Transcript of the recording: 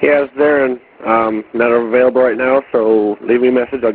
Yeah, it's Darren. Not available right now, so leave me a message. I'll